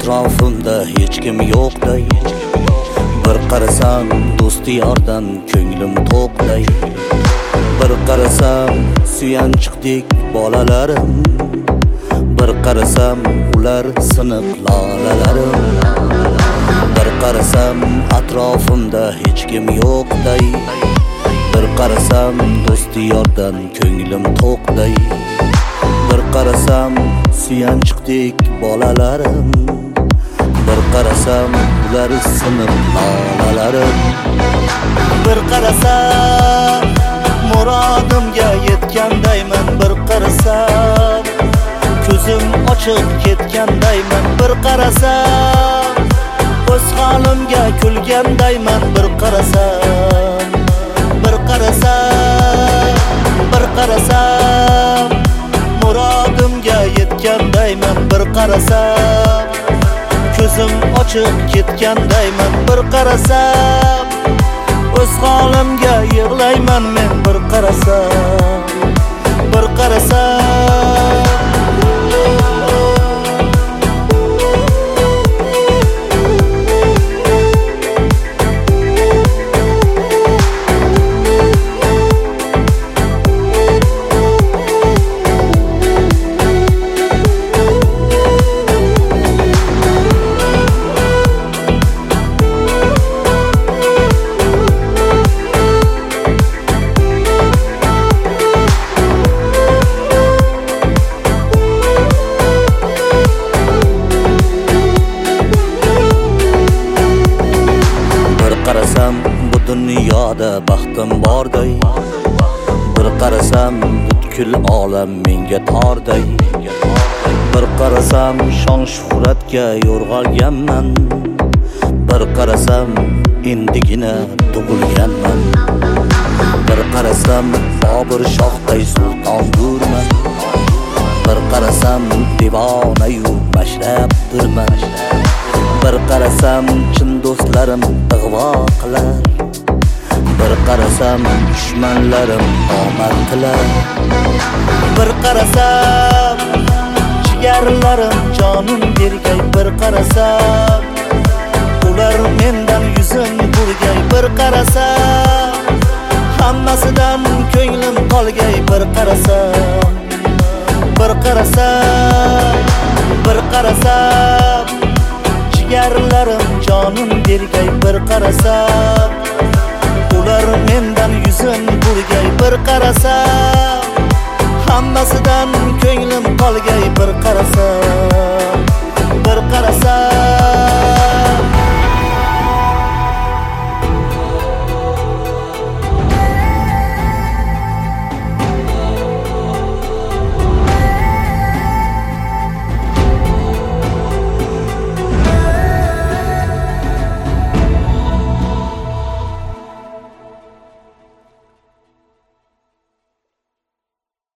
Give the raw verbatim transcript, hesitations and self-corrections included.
atrofimda hech kim yo'qday. Bir qarasam do'sti yordan ko'nglim to'qday. Bir qarasam suyanchiqdek bolalarim, bir qarasam ular siniq lolalarim. Bir qarasam atrofimda hech kim yo'qday. Bir qarasam do'sti yordan ko'nglim to'qday. Bir qarasam suyanchiqdek bolalarim, bir qarasam ular siniq lolalarim. Bir qarasam murodimga yetgandayman, bir qarasam ko'zim ochiq ketgandayman, bir qarasam o'z holimga kulgandayman, bir qarasam bir qarasam bir qarasam murodimga yetgandayman, bir qarasam ko'zim ochiq ketgandayman, bir qarasam o'z holimga yig'layman men, bir qarasam bir qarasam bu dunyoda baxtim borday. Bir qarasam butkul olam menga torday. Bir qarasam shon shuhratga yo'rg'alganman, bir qarasam endigina tug'ilganman. Bir qarasam Bobur shohday sultondirman, bir qarasam devonayu mashrabdirman. Bir qarasam chin do'stlarim ig'vo qilar, bir qarasam dushmanlarim omad tilar. Bir qarasam jigarlarim jonim bergay, bir qarasam ular mendan yuzin burgay, bir qarasam hammasidan ko'nglim qolgay, bir qarasam bir qarasam bir qarasam jigarlarim jonim bergay, bir qarasam ular mendan yuzin burgay, bir qarasam hammasidan ko'nglim qolgay, bir qarasam